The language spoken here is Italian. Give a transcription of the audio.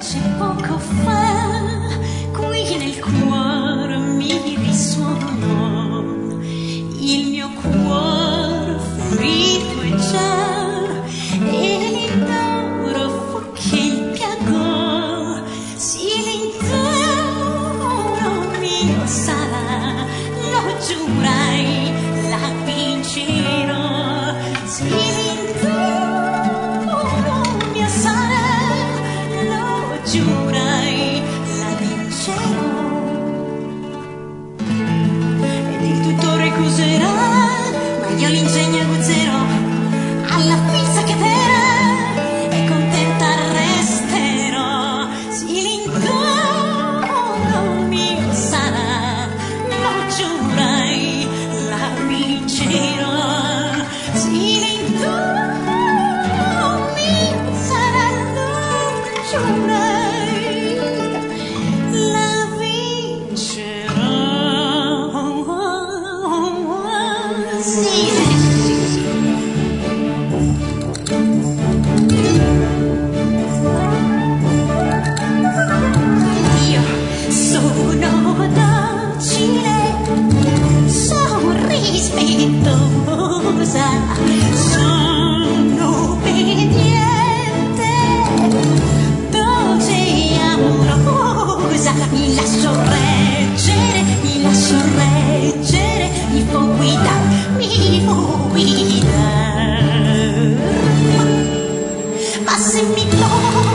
C'è poco fa, qui nel cuore mi risuonò il mio cuore ferito e già, e l'indoro fu che il piagò. Sì, l'indoro mio sarà, lo giurai, la vincerò. Sì, l'indoro mio sarà, lo giurai, la vincerò. Ed il tutore accuserà, ma io l'ingegno aguzzerò alla fissa che terrà, e contenta resterò. Sì, l'indoro mio sarà, lo giurai, la vincerò. Sì, l'indoro mio sarà, lo giurai, la vincerò. Sì, sì, sì, sì. Io sono docile, sono rispettosa, sono obbediente, dolce e amorosa. Mi lascio reggere, mi può guidare. Ma se mi